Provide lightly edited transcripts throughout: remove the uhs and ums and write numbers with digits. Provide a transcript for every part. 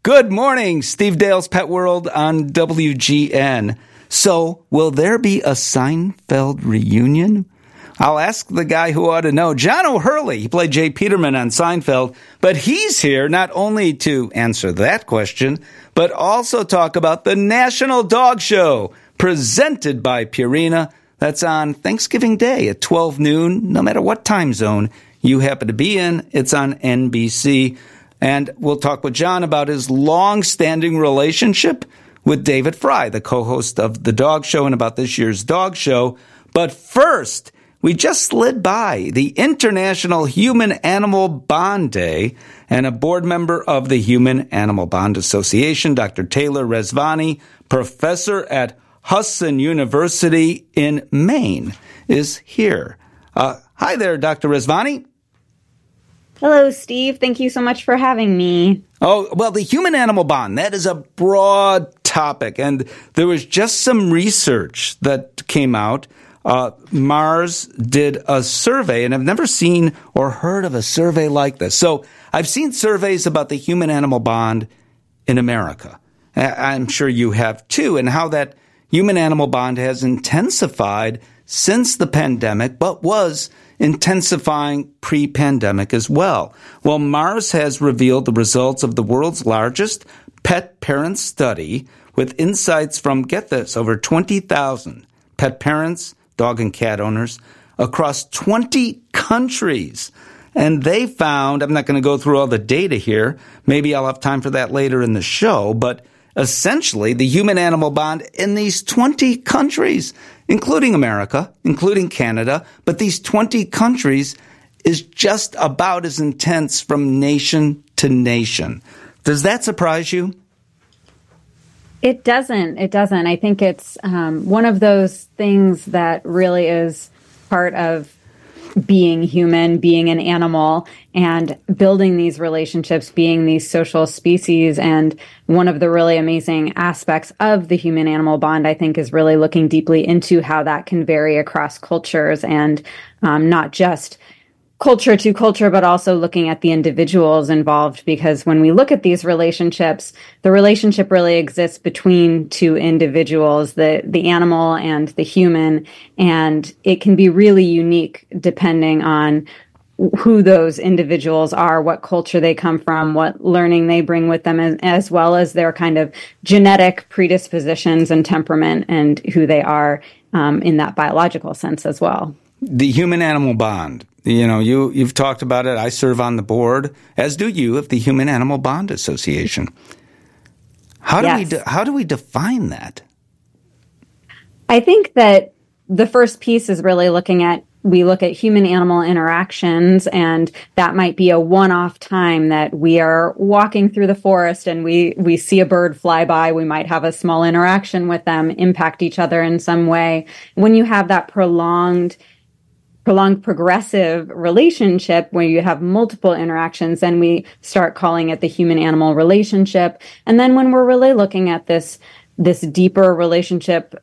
Good morning, Steve Dale's Pet World on WGN. So, will there be a Seinfeld reunion? I'll ask the guy who ought to know, John O'Hurley. He played Jay Peterman on Seinfeld, but he's here not only to answer that question, but also talk about the National Dog Show, presented by Purina. That's on Thanksgiving Day at 12 noon, no matter what time zone you happen to be in. It's on NBC. And we'll talk with John about his long-standing relationship with David Fry, the co-host of The Dog Show, and about this year's dog show. But first, we just slid by the International Human-Animal Bond Day, and a board member of the Human-Animal Bond Association, Dr. Taylor Rezvani, professor at Hudson University in Maine, is here. Hi there, Dr. Rezvani. Hello, Steve. Thank you so much for having me. Oh, well, the human-animal bond, that is a broad topic. And there was just some research that came out. Mars did a survey, and I've never seen or heard of a survey like this. So I've seen surveys about the human-animal bond in America. I'm sure you have too, and how that human-animal bond has intensified since the pandemic, but was intensifying pre-pandemic as well. Well, Mars has revealed the results of the world's largest pet parent study with insights from, get this, over 20,000 pet parents, dog and cat owners across 20 countries. And they found, I'm not going to go through all the data here, maybe I'll have time for that later in the show, but essentially the human-animal bond in these 20 countries, including America, including Canada, but these 20 countries is just about as intense from nation to nation. Does that surprise you? It doesn't. It doesn't. I think it's one of those things that really is part of being human, being an animal, and building these relationships, being these social species. And one of the really amazing aspects of the human-animal bond, I think, is really looking deeply into how that can vary across cultures, and not just culture to culture, but also looking at the individuals involved. Because when we look at these relationships, the relationship really exists between two individuals, the animal and the human, and it can be really unique depending on who those individuals are, what culture they come from, what learning they bring with them, as well as their kind of genetic predispositions and temperament, and who they are in that biological sense as well. The human-animal bond. You know, you've talked about it. I serve on the board, as do you, of the Human-Animal Bond Association. How do we define that? I think that the first piece is really we look at human-animal interactions, and that might be a one-off time that we are walking through the forest and we see a bird fly by. We might have a small interaction with them, impact each other in some way. When you have that prolonged progressive relationship where you have multiple interactions, then we start calling it the human-animal relationship. And then when we're really looking at this deeper relationship,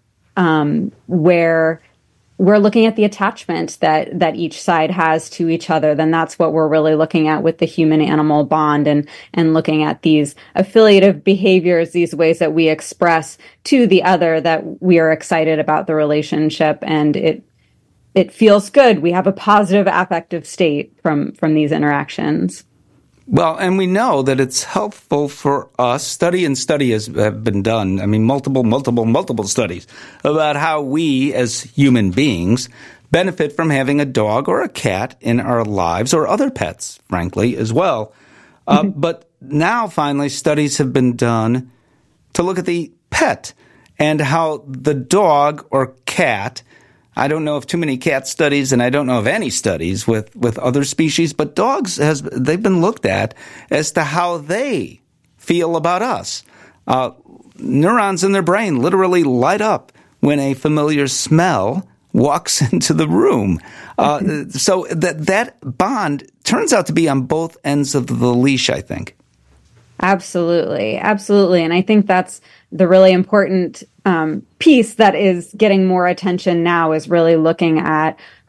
where we're looking at the attachment that each side has to each other, then that's what we're really looking at with the human-animal bond, and looking at these affiliative behaviors, these ways that we express to the other that we are excited about the relationship, and it feels good. We have a positive affective state from these interactions. Well, and we know that it's helpful for us. Study have been done. I mean, multiple studies about how we as human beings benefit from having a dog or a cat in our lives, or other pets, frankly, as well. But now, finally, studies have been done to look at the pet and how the dog or cat, I don't know of too many cat studies, and I don't know of any studies with other species, but dogs, they've been looked at as to how they feel about us. Neurons in their brain literally light up when a familiar smell walks into the room. So that bond turns out to be on both ends of the leash, I think. Absolutely. Absolutely. And I think that's the really important piece that is getting more attention now, is really looking at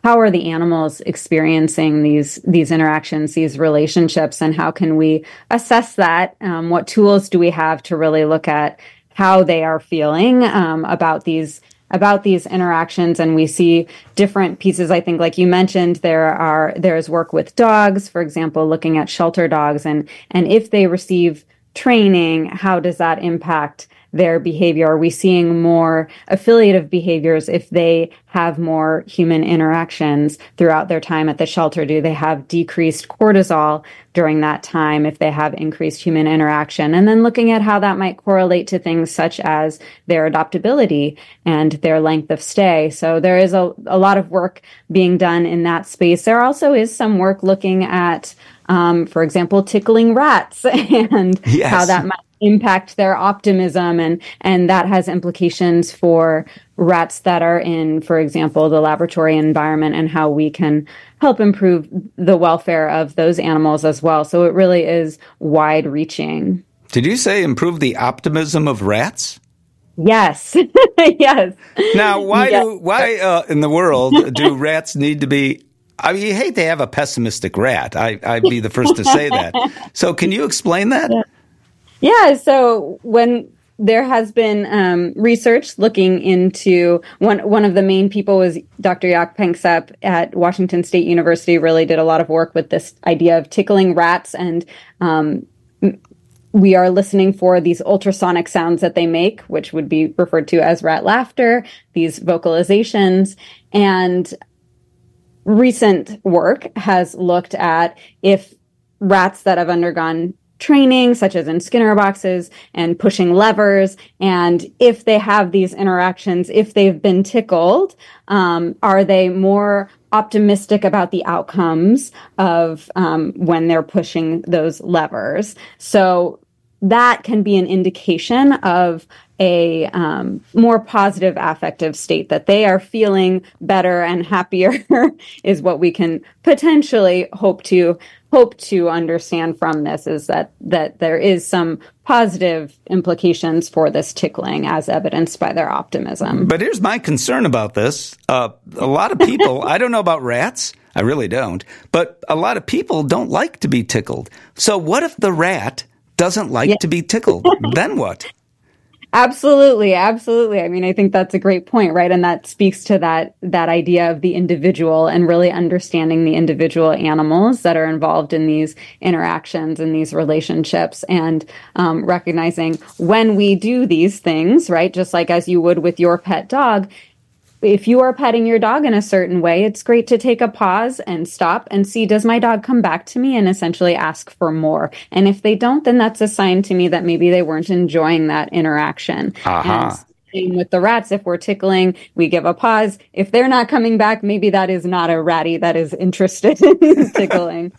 how are the animals experiencing these interactions, these relationships, and how can we assess that? What tools do we have to really look at how they are feeling about these interactions? And we see different pieces. I think, like you mentioned, there's work with dogs, for example, looking at shelter dogs, and if they receive training, how does that impact their behavior? Are we seeing more affiliative behaviors if they have more human interactions throughout their time at the shelter? Do they have decreased cortisol during that time if they have increased human interaction? And then looking at how that might correlate to things such as their adoptability and their length of stay. So there is a lot of work being done in that space. There also is some work looking at, for example, tickling rats and how that might impact their optimism, and that has implications for rats that are in, for example, the laboratory environment, and how we can help improve the welfare of those animals as well. So it really is wide-reaching. Did you say improve the optimism of rats? Yes. Yes. Now, why in the world do rats need to be? I mean, you hate to have a pessimistic rat. I'd be the first to say that. So can you explain that? Yeah, so when there has been research looking into one of the main people was Dr. Jaak Panksepp at Washington State University, really did a lot of work with this idea of tickling rats, and we are listening for these ultrasonic sounds that they make, which would be referred to as rat laughter, these vocalizations. And recent work has looked at if rats that have undergone training, such as in Skinner boxes and pushing levers, and if they have these interactions, if they've been tickled, are they more optimistic about the outcomes of when they're pushing those levers? So that can be an indication of a more positive affective state, that they are feeling better and happier is what we can potentially hope to understand from this, is that there is some positive implications for this tickling as evidenced by their optimism. But here's my concern about this. A lot of people, I don't know about rats, I really don't, but a lot of people don't like to be tickled. So what if the rat doesn't like to be tickled? Then what? Absolutely. I mean, I think that's a great point, right? And that speaks to that idea of the individual and really understanding the individual animals that are involved in these interactions and these relationships, and recognizing when we do these things, right? Just like as you would with your pet dog. If you are petting your dog in a certain way, it's great to take a pause and stop and see, does my dog come back to me, and essentially ask for more? And if they don't, then that's a sign to me that maybe they weren't enjoying that interaction. And same with the rats. If we're tickling, we give a pause. If they're not coming back, maybe that is not a ratty that is interested in tickling.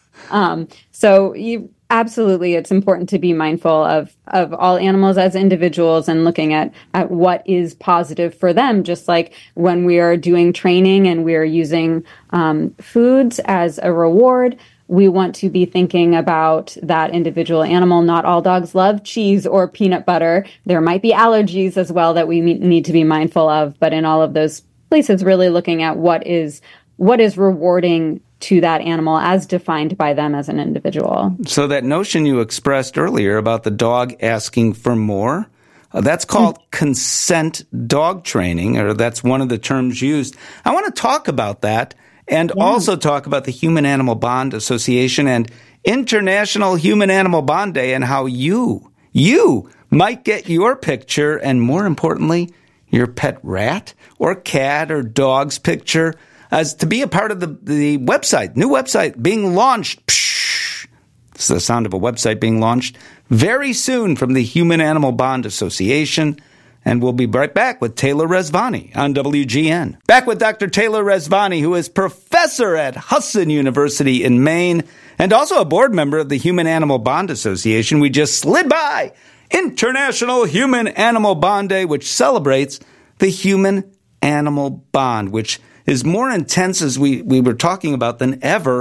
Absolutely, it's important to be mindful of all animals as individuals and looking at what is positive for them. Just like when we are doing training and we are using foods as a reward, we want to be thinking about that individual animal. Not all dogs love cheese or peanut butter. There might be allergies as well that we need to be mindful of. But in all of those places, really looking at what is rewarding to that animal as defined by them as an individual. So that notion you expressed earlier about the dog asking for more, that's called consent dog training, or that's one of the terms used. I want to talk about that and also talk about the Human-Animal Bond Association and International Human-Animal Bond Day, and how you might get your picture, and more importantly, your pet rat or cat or dog's picture as to be a part of the website, new website being launched. Psh, it's the sound of a website being launched very soon from the Human-Animal Bond Association. And we'll be right back with Taylor Rezvani on WGN. Back with Dr. Taylor Rezvani, who is professor at Hudson University in Maine and also a board member of the Human-Animal Bond Association. We just slid by International Human-Animal Bond Day, which celebrates the human-animal bond, which is more intense, as we were talking about, than ever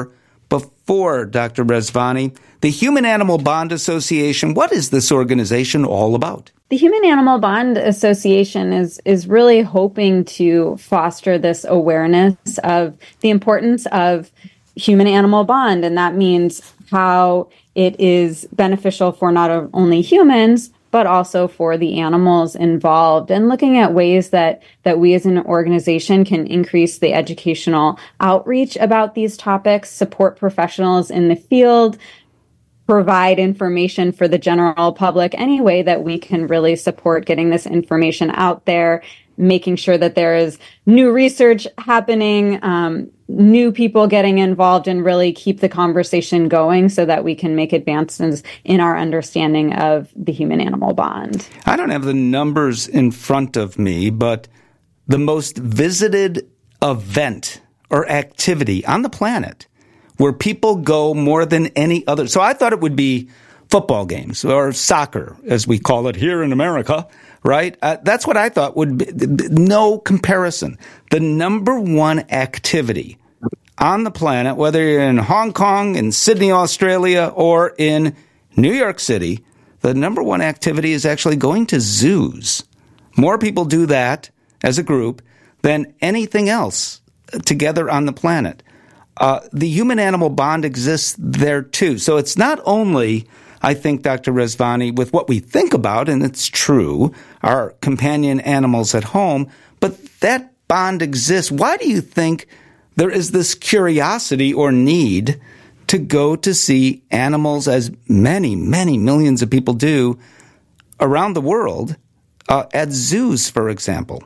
before, Dr. Rezvani. The Human Animal Bond Association, what is this organization all about? The Human Animal Bond Association is really hoping to foster this awareness of the importance of human-animal bond, and that means how it is beneficial for not only humans, but also for the animals involved, and looking at ways that we as an organization can increase the educational outreach about these topics, support professionals in the field, provide information for the general public, any way that we can really support getting this information out there, making sure that there is new research happening, new people getting involved, and really keep the conversation going so that we can make advances in our understanding of the human-animal bond. I don't have the numbers in front of me, but the most visited event or activity on the planet where people go more than any other. So I thought it would be football games or soccer, as we call it here in America, right? That's what I thought would be. No comparison. The number one activity on the planet, whether you're in Hong Kong, in Sydney, Australia, or in New York City, the number one activity is actually going to zoos. More people do that as a group than anything else together on the planet. The human-animal bond exists there, too. So it's not only, I think, Dr. Rezvani, with what we think about, and it's true, our companion animals at home, but that bond exists. Why do you think there is this curiosity or need to go to see animals, as many, many millions of people do around the world, at zoos, for example?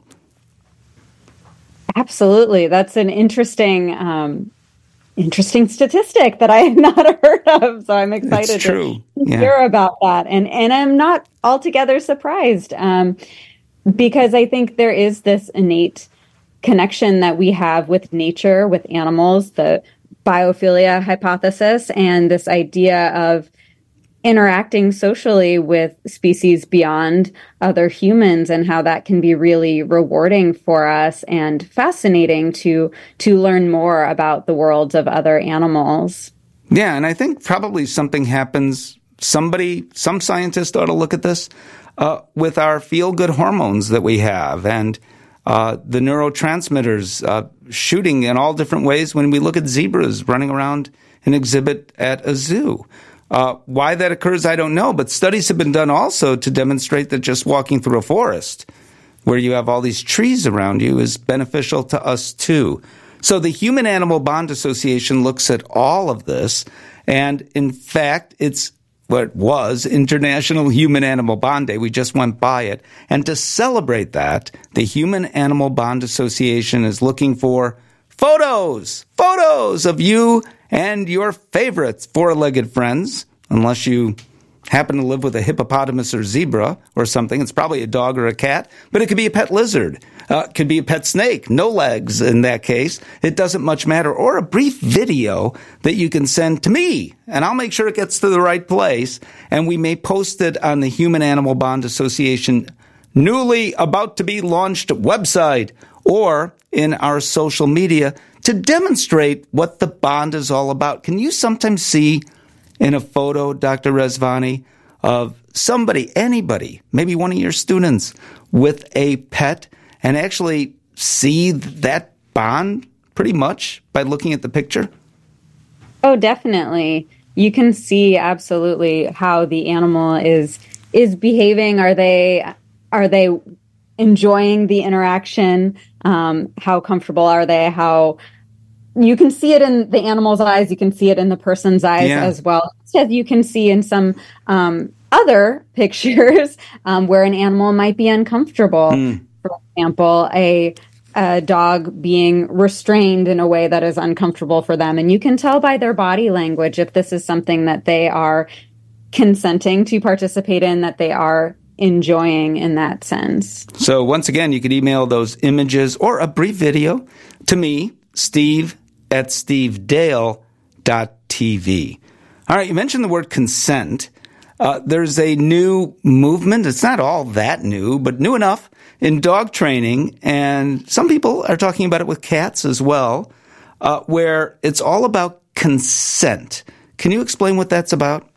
Absolutely. That's an interesting statistic that I had not heard of. So I'm excited to hear about that. And I'm not altogether surprised because I think there is this innate connection that we have with nature, with animals, the biophilia hypothesis, and this idea of interacting socially with species beyond other humans, and how that can be really rewarding for us and fascinating to learn more about the worlds of other animals. Yeah, and I think probably something happens. Some scientist ought to look at this with our feel-good hormones that we have, and the neurotransmitters shooting in all different ways when we look at zebras running around an exhibit at a zoo. Why that occurs, I don't know, but studies have been done also to demonstrate that just walking through a forest where you have all these trees around you is beneficial to us too. So the Human Animal Bond Association looks at all of this, and in fact, it's what was International Human Animal Bond Day. We just went by it. And to celebrate that, the Human Animal Bond Association is looking for photos of you and your favorite four-legged friends, unless you happen to live with a hippopotamus or zebra or something. It's probably a dog or a cat, but it could be a pet lizard. It could be a pet snake, no legs in that case. It doesn't much matter. Or a brief video that you can send to me, and I'll make sure it gets to the right place, and we may post it on the Human Animal Bond Association newly about to be launched website or in our social media to demonstrate what the bond is all about. Can you sometimes see in a photo, Dr. Rezvani, of somebody, anybody, maybe one of your students with a pet, and actually see that bond pretty much by looking at the picture? Oh, definitely. You can see absolutely how the animal is behaving. Are they enjoying the interaction? How comfortable are they? How you can see it in the animal's eyes. You can see it in the person's eyes as well. As you can see in some other pictures where an animal might be uncomfortable. For example, a dog being restrained in a way that is uncomfortable for them. And you can tell by their body language if this is something that they are consenting to participate in, that they are enjoying in that sense. So once again, you could email those images or a brief video to me, steve@stevedale.tv. All right, you mentioned the word consent. There's a new movement. It's not all that new, but new enough in dog training. And some people are talking about it with cats as well, where it's all about consent. Can you explain what that's about?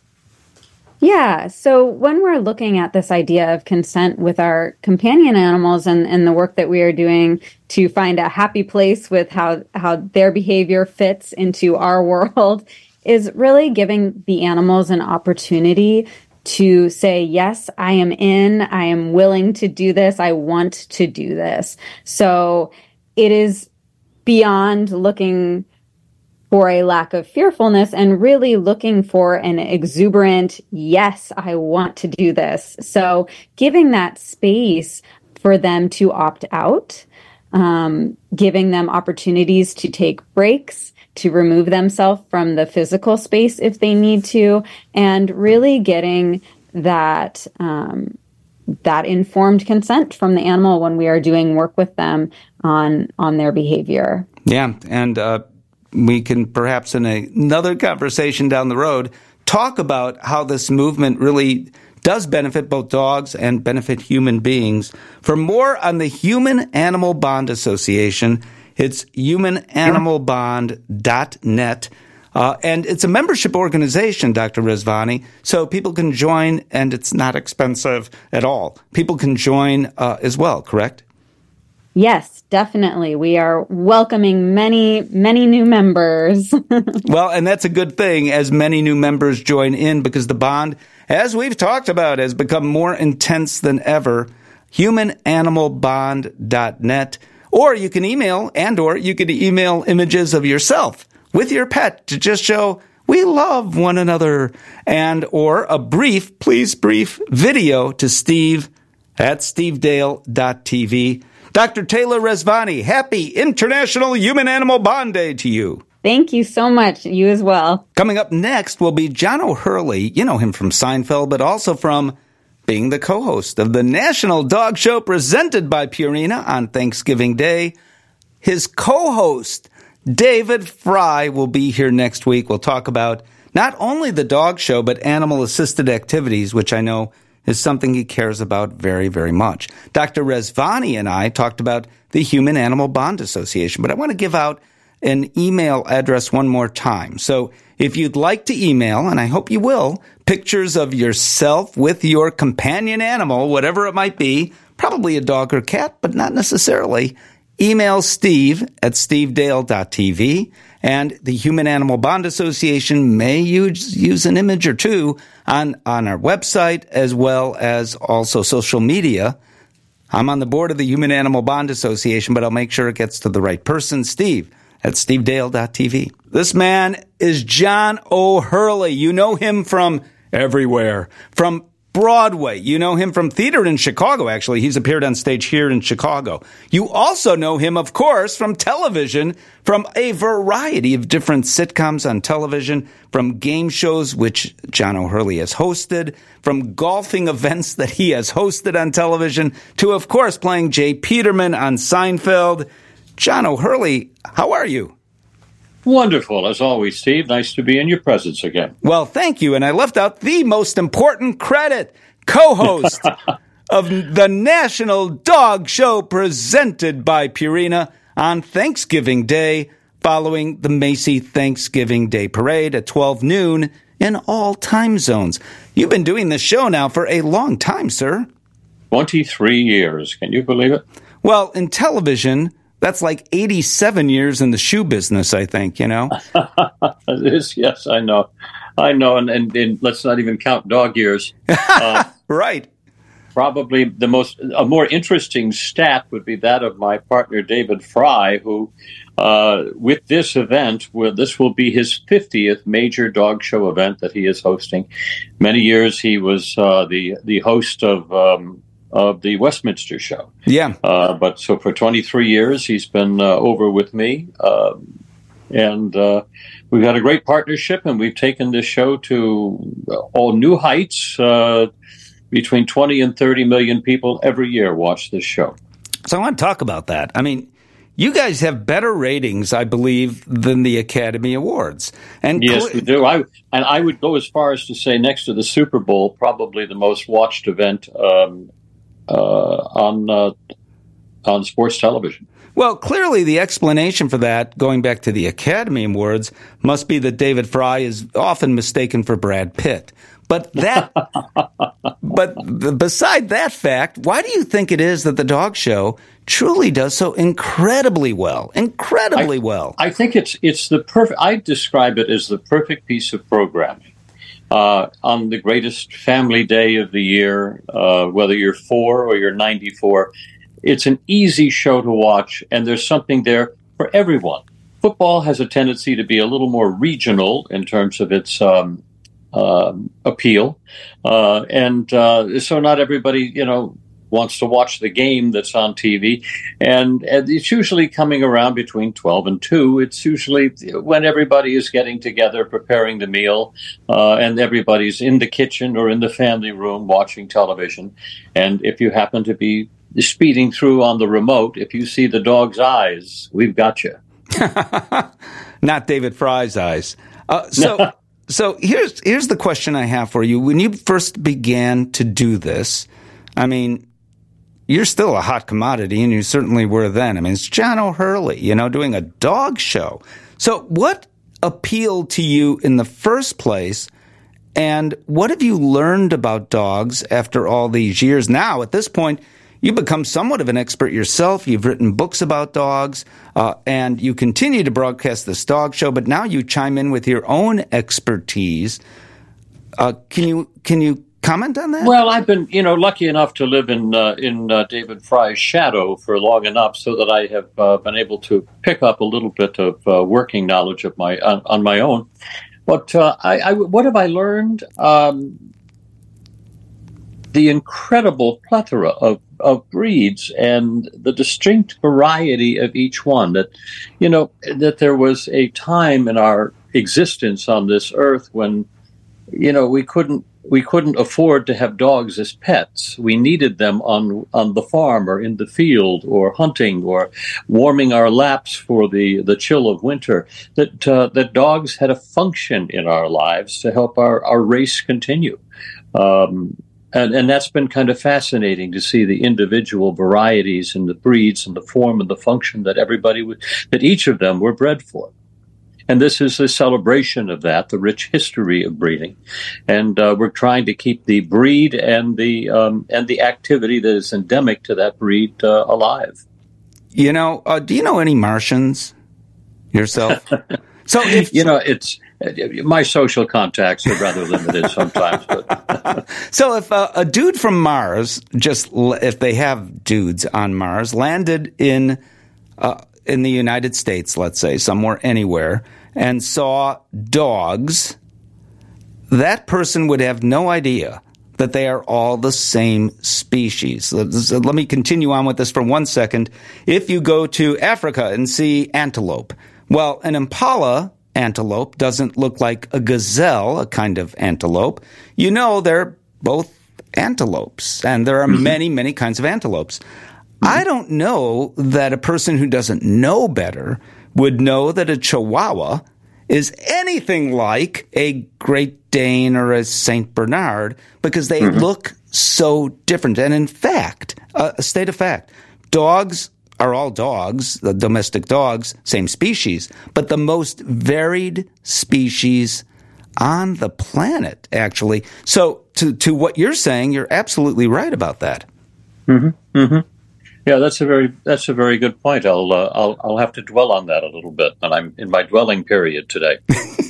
Yeah. So when we're looking at this idea of consent with our companion animals and the work that we are doing to find a happy place with how their behavior fits into our world is really giving the animals an opportunity to say, yes, I am in, I am willing to do this, I want to do this. So it is beyond looking for a lack of fearfulness and really looking for an exuberant, yes, I want to do this. So giving that space for them to opt out, giving them opportunities to take breaks, to remove themselves from the physical space if they need to, and really getting that that informed consent from the animal when we are doing work with them on their behavior. Yeah, and we can perhaps in another conversation down the road talk about how this movement really does benefit both dogs and benefit human beings. For more on the Human Animal Bond Association, it's humananimalbond.net. And it's a membership organization, Dr. Rezvani, so people can join, and it's not expensive at all. People can join as well, correct? Yes, definitely. We are welcoming many, many new members. Well, and that's a good thing as many new members join in, because the bond, as we've talked about, has become more intense than ever. humananimalbond.net. Or you can email images of yourself with your pet to just show we love one another, and or a brief video to Steve at stevedale.tv. Dr. Taylor Rezvani, happy International Human Animal Bond Day to you. Thank you so much. You as well. Coming up next will be John O'Hurley. You know him from Seinfeld, but also from being the co-host of the National Dog Show presented by Purina on Thanksgiving Day. His co-host, David Fry, will be here next week. We'll talk about not only the dog show, but animal-assisted activities, which I know is something he cares about very, very much. Dr. Rezvani and I talked about the Human Animal Bond Association, but I want to give out an email address one more time. So if you'd like to email, and I hope you will, pictures of yourself with your companion animal, whatever it might be, probably a dog or cat, but not necessarily, email Steve at stevedale.tv. And the Human Animal Bond Association may use an image or two on our website, as well as also social media. I'm on the board of the Human Animal Bond Association, but I'll make sure it gets to the right person, Steve at stevedale.tv. This man is John O'Hurley. You know him from everywhere, from Broadway. You know him from theater in Chicago, actually. He's appeared on stage here in Chicago. You also know him, of course, from television, from a variety of different sitcoms on television, from game shows which John O'Hurley has hosted, from golfing events that he has hosted on television, to, of course, playing Jay Peterman on Seinfeld. John O'Hurley, how are you? Wonderful, as always, Steve. Nice to be in your presence again. Well, thank you. And I left out the most important credit, co-host of the National Dog Show presented by Purina on Thanksgiving Day, following the Macy Thanksgiving Day Parade at 12 noon in all time zones. You've been doing this show now for a long time, sir. 23 years. Can you believe it? Well, in television, that's like 87 years in the shoe business, I think, you know? It is, yes, I know. And let's not even count dog years. Right. Probably a more interesting stat would be that of my partner, David Fry, who, with this event, this will be his 50th major dog show event that he is hosting. Many years he was the host of the Westminster show. Yeah. But so for 23 years, he's been over with me. And we've had a great partnership, and we've taken this show to all new heights. Between 20 and 30 million people every year watch this show. So I want to talk about that. I mean, you guys have better ratings, I believe, than the Academy Awards. And yes, we do. I would go as far as to say next to the Super Bowl, probably the most watched event on on sports television. Well, clearly the explanation for that, going back to the Academy Awards, must be that David Fry is often mistaken for Brad Pitt. But beside that fact, why do you think it is that the dog show truly does so incredibly well? I think it's the perfect. I describe it as the perfect piece of programming on the greatest family day of the year, whether you're 4 or you're 94. It's an easy show to watch, and there's something there for everyone. Football has a tendency to be a little more regional in terms of its appeal, and so not everybody, wants to watch the game that's on TV, and it's usually coming around between 12 and 2. It's usually when everybody is getting together, preparing the meal, and everybody's in the kitchen or in the family room watching television. And if you happen to be speeding through on the remote, if you see the dog's eyes, we've got you. Not David Fry's eyes. So here's the question I have for you. When you first began to do this, I mean, you're still a hot commodity, and you certainly were then. I mean, it's John O'Hurley, doing a dog show. So what appealed to you in the first place, and what have you learned about dogs after all these years? Now, at this point, you've become somewhat of an expert yourself. You've written books about dogs, and you continue to broadcast this dog show, but now you chime in with your own expertise. Can you comment on that? Well, I've been, lucky enough to live in David Fry's shadow for long enough so that I have been able to pick up a little bit of working knowledge of on my own. But what have I learned? The incredible plethora of breeds and the distinct variety of each one. That there was a time in our existence on this earth when, we couldn't afford to have dogs as pets. We needed them on the farm or in the field or hunting or warming our laps for the chill of winter. That dogs had a function in our lives to help our race continue. And that's been kind of fascinating to see the individual varieties and the breeds and the form and the function that each of them were bred for. And this is a celebration of that, the rich history of breeding. And we're trying to keep the breed and the activity that is endemic to that breed alive. Do you know any Martians yourself? So it's my social contacts are rather limited sometimes. But. So if a dude from Mars, if they have dudes on Mars, landed in the United States, let's say, somewhere, anywhere, and saw dogs, that person would have no idea that they are all the same species. Let me continue on with this for 1 second. If you go to Africa and see antelope, well, an impala antelope doesn't look like a gazelle, a kind of antelope. They're both antelopes, and there are many, many kinds of antelopes. I don't know that a person who doesn't know better would know that a Chihuahua is anything like a Great Dane or a Saint Bernard because they look so different. And in fact, a state of fact, dogs are all dogs, the domestic dogs, same species, but the most varied species on the planet, actually. So to what you're saying, you're absolutely right about that. Yeah, that's a very good point. I'll have to dwell on that a little bit, and I'm in my dwelling period today.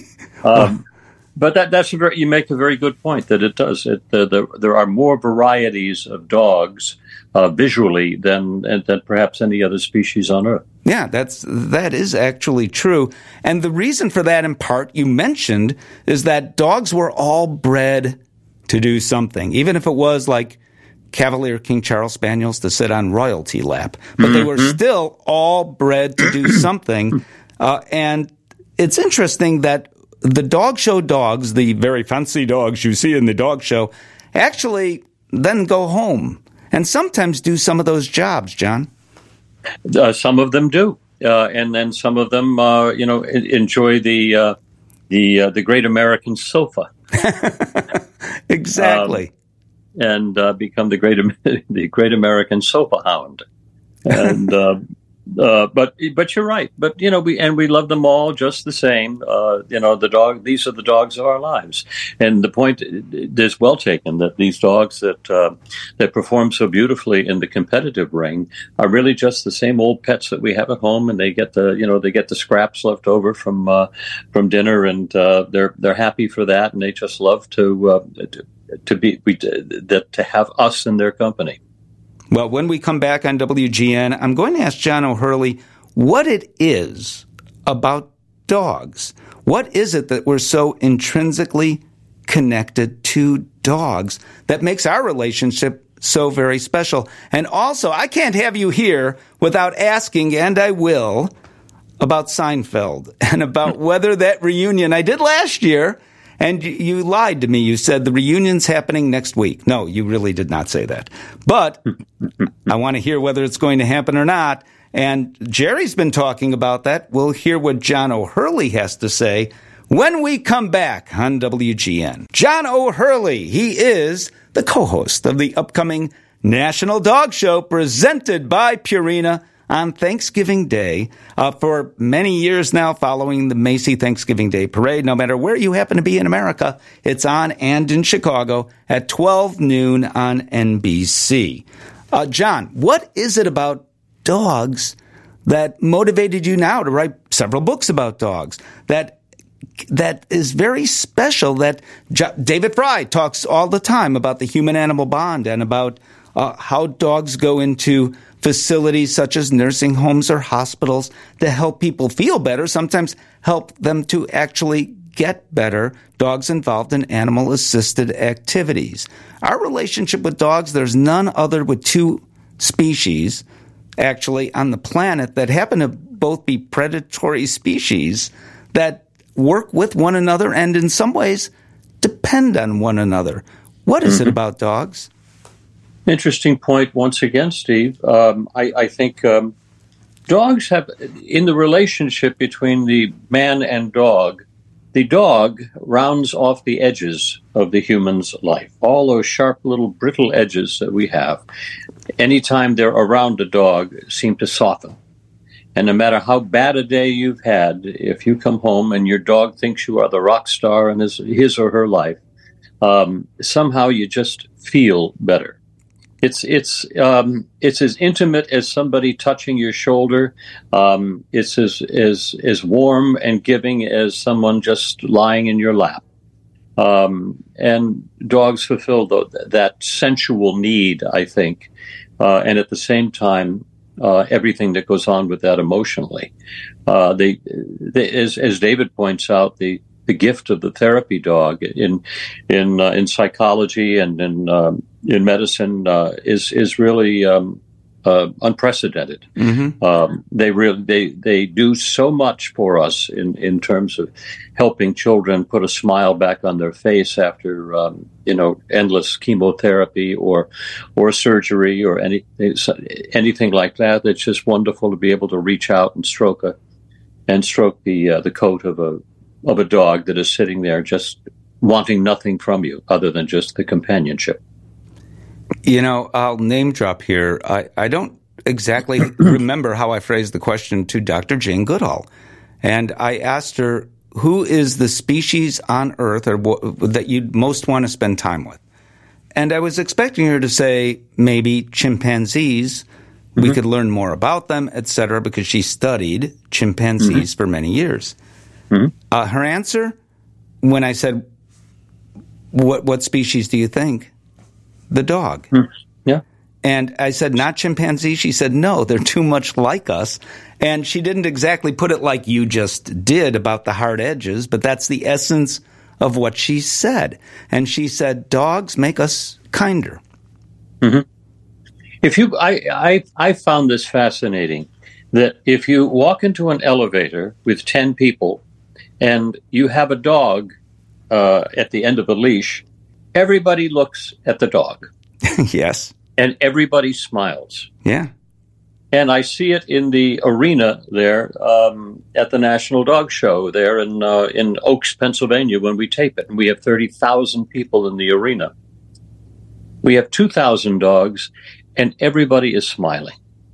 But you make a very good point that it does. There are more varieties of dogs visually than perhaps any other species on Earth. Yeah, that is actually true. And the reason for that, in part, you mentioned, is that dogs were all bred to do something, even if it was like Cavalier King Charles Spaniels to sit on royalty lap. But they were still all bred to do something. And it's interesting that the dog show dogs, the very fancy dogs you see in the dog show, actually then go home and sometimes do some of those jobs, John. Some of them do. And then some of them, enjoy the great American sofa. Exactly. And become the great American sofa hound. And but you're right. But we love them all just the same. These are the dogs of our lives. And the point is well taken that these dogs that perform so beautifully in the competitive ring are really just the same old pets that we have at home, and they get the scraps left over from dinner, and they're happy for that, and they just love to have us in their company. Well, when we come back on WGN, I'm going to ask John O'Hurley what it is about dogs. What is it that we're so intrinsically connected to dogs that makes our relationship so very special? And also, I can't have you here without asking, and I will, about Seinfeld and about whether that reunion I did last year. And you lied to me. You said the reunion's happening next week. No, you really did not say that. But I want to hear whether it's going to happen or not. And Jerry's been talking about that. We'll hear what John O'Hurley has to say when we come back on WGN. John O'Hurley, he is the co-host of the upcoming National Dog Show presented by Purina on Thanksgiving Day for many years now, following the Macy Thanksgiving Day Parade. No matter where you happen to be in America, it's on, and in Chicago at 12 noon on NBC. John, what is it about dogs that motivated you now to write several books about dogs that is very special, that David Fry talks all the time about the human-animal bond and about how dogs go into facilities such as nursing homes or hospitals to help people feel better, sometimes help them to actually get better, dogs involved in animal-assisted activities. Our relationship with dogs, there's none other with two species, actually, on the planet that happen to both be predatory species that work with one another and in some ways depend on one another. What is it about dogs? Interesting point once again, Steve. I think dogs have, in the relationship between the man and dog, the dog rounds off the edges of the human's life. All those sharp little brittle edges that we have, anytime they're around a dog, seem to soften. And no matter how bad a day you've had, if you come home and your dog thinks you are the rock star in his or her life, somehow you just feel better. It's as intimate as somebody touching your shoulder. It's as warm and giving as someone just lying in your lap. And dogs fulfill that sensual need, I think, and at the same time, everything that goes on with that emotionally. They as David points out, the gift of the therapy dog in psychology and in medicine is really unprecedented. They do so much for us in terms of helping children put a smile back on their face after endless chemotherapy or surgery or anything like that. It's just wonderful to be able to reach out and stroke the coat of a dog that is sitting there just wanting nothing from you other than just the companionship. I'll name drop here. I don't exactly remember how I phrased the question to Dr. Jane Goodall. And I asked her, who is the species on Earth that you'd most want to spend time with? And I was expecting her to say maybe chimpanzees. We could learn more about them, etc., because she studied chimpanzees for many years. Her answer, when I said, what species do you think? The dog. Yeah. And I said, not chimpanzee? She said, no, they're too much like us. And she didn't exactly put it like you just did about the hard edges, but that's the essence of what she said. And she said, dogs make us kinder. I found this fascinating, that if you walk into an elevator with 10 people and you have a dog at the end of a leash, everybody looks at the dog. Yes. And everybody smiles. Yeah. And I see it in the arena there at the National Dog Show there in Oaks, Pennsylvania, when we tape it. And we have 30,000 people in the arena. We have 2,000 dogs, and everybody is smiling.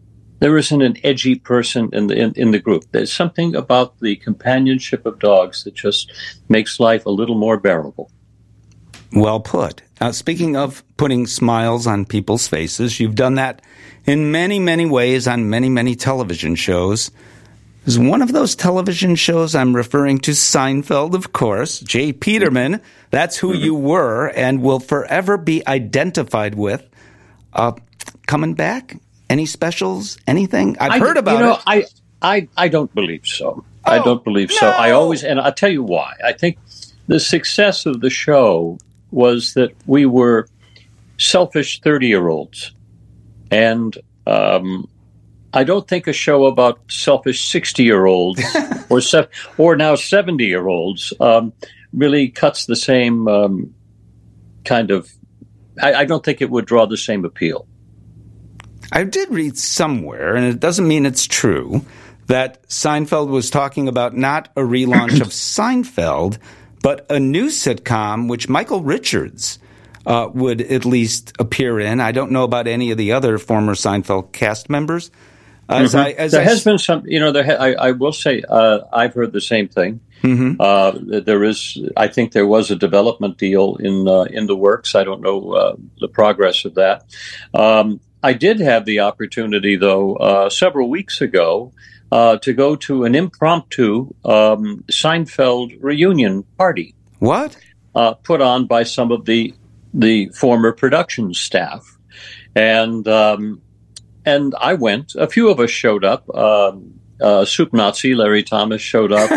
there isn't an edgy person in the group. There's something about the companionship of dogs that just makes life a little more bearable. Well put. Speaking of putting smiles on people's faces, you've done that in many, many ways on many, many television shows. Is one of those television shows I'm referring to Seinfeld, of course. Jay Peterman, that's who you were and will forever be identified with. Coming back? Any specials? Anything? I've heard about it. I don't believe so. I don't believe so. And I'll tell you why. I think the success of the show was that we were selfish 30-year-olds. And I don't think a show about selfish 60-year-olds or now 70-year-olds really cuts the same kind of... I don't think it would draw the same appeal. I did read somewhere, and it doesn't mean it's true, that Seinfeld was talking about not a relaunch of Seinfeld, but a new sitcom which Michael Richards would at least appear in. I don't know about any of the other former Seinfeld cast members. There has been some, I will say, I've heard the same thing. Mm-hmm. I think there was a development deal in the works. I don't know the progress of that. I did have the opportunity, though, several weeks ago, to go to an impromptu Seinfeld reunion party. What? Put on by some of the former production staff. And I went. A few of us showed up. Soup Nazi, Larry Thomas, showed up.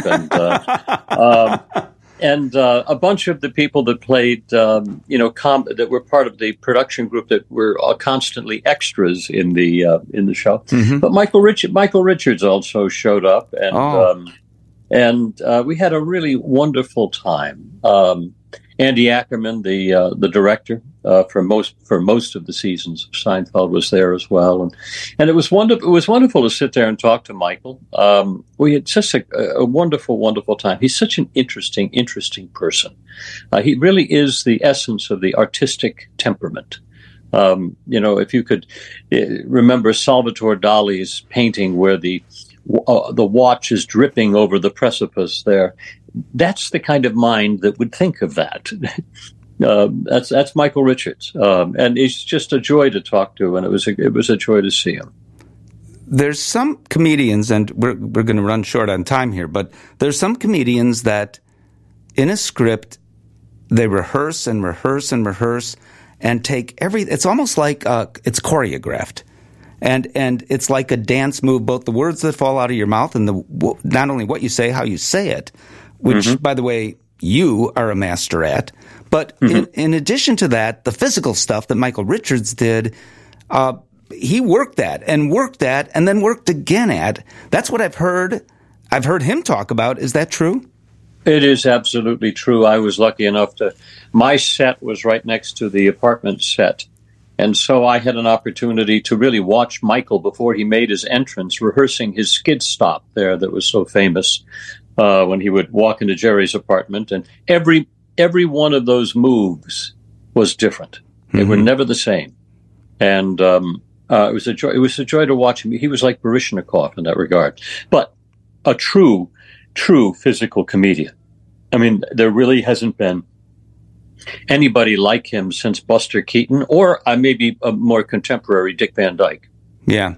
And a bunch of the people that played, that were part of the production group that were constantly extras in the show. Mm-hmm. But Michael Richards also showed up, and we had a really wonderful time. Andy Ackerman, the director for most of the seasons of Seinfeld, was there as well, and it was wonderful. It was wonderful to sit there and talk to Michael. We had just a wonderful time. He's such an interesting person. He really is the essence of the artistic temperament. If you could remember Salvatore Dali's painting where the watch is dripping over the precipice there. That's the kind of mind that would think of that. That's Michael Richards, and it's just a joy to talk to, and it was a joy to see him. There's some comedians, and we're going to run short on time here, but there's some comedians that in a script they rehearse and take it's almost like it's choreographed. And it's like a dance move, both the words that fall out of your mouth and not only what you say, how you say it, which, mm-hmm. by the way, you are a master at. But mm-hmm. in addition to that, the physical stuff that Michael Richards did, he worked at and then worked again at. That's what I've heard. I've heard him talk about. Is that true? It is absolutely true. I was lucky enough my set was right next to the apartment set. And so I had an opportunity to really watch Michael before he made his entrance, rehearsing his skid stop there that was so famous when he would walk into Jerry's apartment. And every one of those moves was different. They mm-hmm. were never the same. And it was a joy. It was a joy to watch him. He was like Baryshnikov in that regard, but a true physical comedian. I mean, there really hasn't been anybody like him since Buster Keaton, or maybe a more contemporary Dick Van Dyke. Yeah,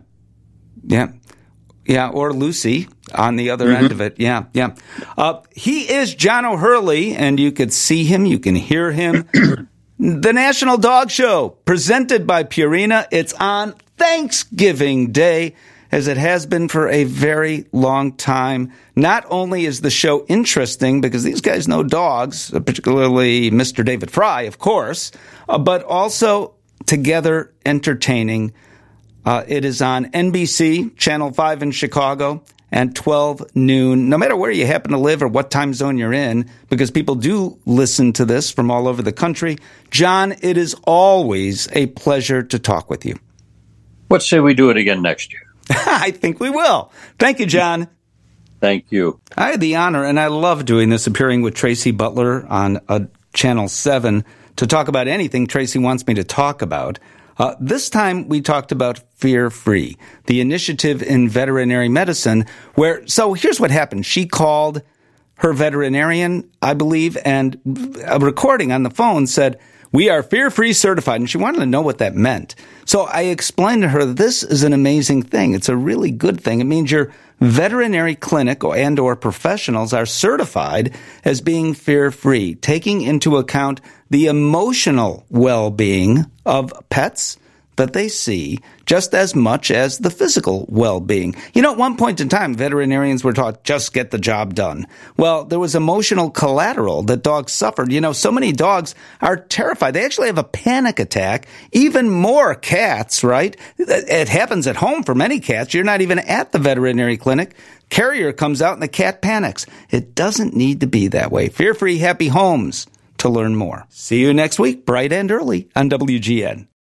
or Lucy on the other mm-hmm. end of it. Yeah. He is John O'Hurley, and you could see him, you can hear him. The National Dog Show, presented by Purina. It's on Thanksgiving Day, as it has been for a very long time. Not only is the show interesting, because these guys know dogs, particularly Mr. David Fry, of course, but also together entertaining. It is on NBC, Channel 5 in Chicago, and 12 noon, no matter where you happen to live or what time zone you're in, because people do listen to this from all over the country. John, it is always a pleasure to talk with you. What say we do it again next year? I think we will. Thank you, John. Thank you. I had the honor, and I love doing this, appearing with Tracy Butler on Channel 7 to talk about anything Tracy wants me to talk about. This time we talked about Fear Free, the initiative in veterinary medicine so here's what happened. She called her veterinarian, I believe, and a recording on the phone said, "We are Fear-Free certified," and she wanted to know what that meant. So I explained to her, this is an amazing thing. It's a really good thing. It means your veterinary clinic or professionals are certified as being fear-free, taking into account the emotional well-being of pets that they see just as much as the physical well-being. At one point in time, veterinarians were taught, just get the job done. Well, there was emotional collateral that dogs suffered. So many dogs are terrified. They actually have a panic attack. Even more cats, right? It happens at home for many cats. You're not even at the veterinary clinic. Carrier comes out and the cat panics. It doesn't need to be that way. Fear-free, happy homes. To learn more. See you next week, bright and early on WGN.